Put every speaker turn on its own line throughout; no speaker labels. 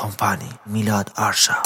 کمپانی میلاد آرشا.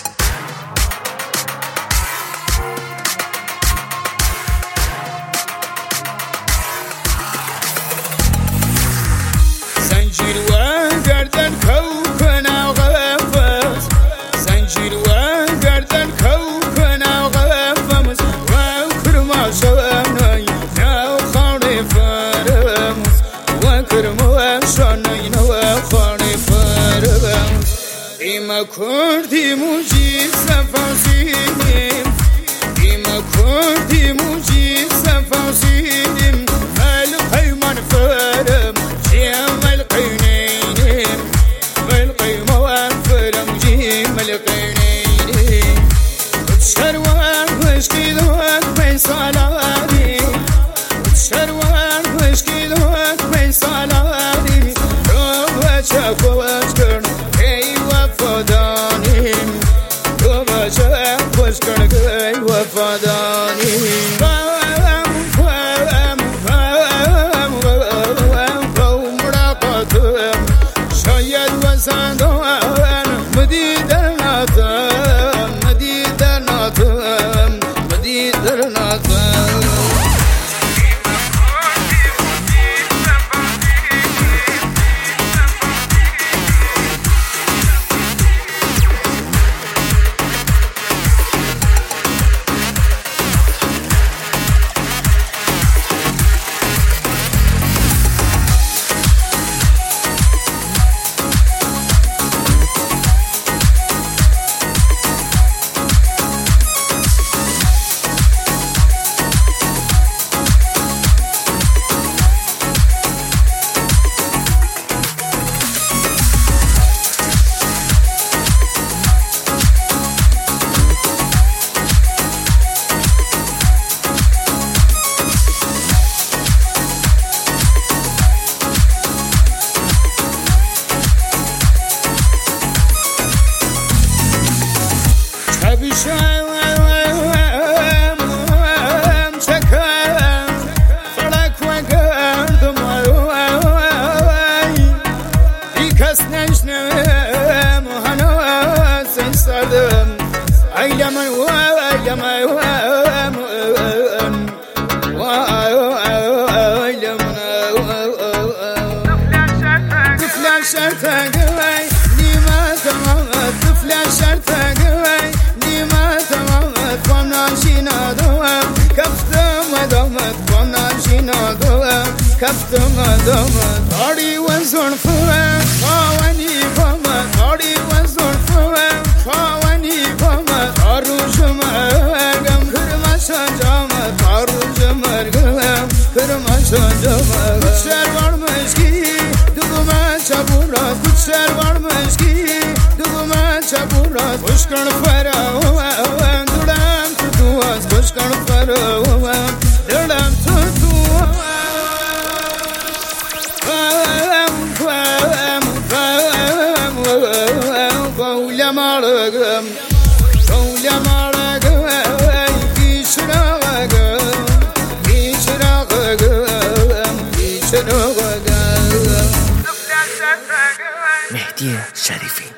زنجیر و گردن کوکن آغاز، زنجیر و گردن کوکن آغاز و کرما شانای نو خانه فرمز و کرما شانای نو خانه فرمز ایما کردی موجی سفاسیم، ایما کردی موجی سفاسیم القیمان فرم جیم القینیم والقیمان فرم جیم القینیم شروان وشکی دوات بی سالاری، شروان وشکی دوات بی سالاری رو بچه خوش کرن ای وفادانیم، رو بچه خوش کرن ای وفادانیم. شاید وزندان مدیدر ناتم، مدیدر ناتم، مدیدر ناتم. كفتم دمت طاري وزن فوق خواني فما طاري وزن فوق خواني فما أروج مرقم كرمش جامت أروج مرقم كرمش جامت كشر ورمشكي دقما شبورات كشر ورمشكي دقما شبورات وشكن فراوان دلم تدواز وشكن فراوان دلم تدواز قول مرقم قول مرقم يشرقم يشرقم يشرقم
مهدی شریفی.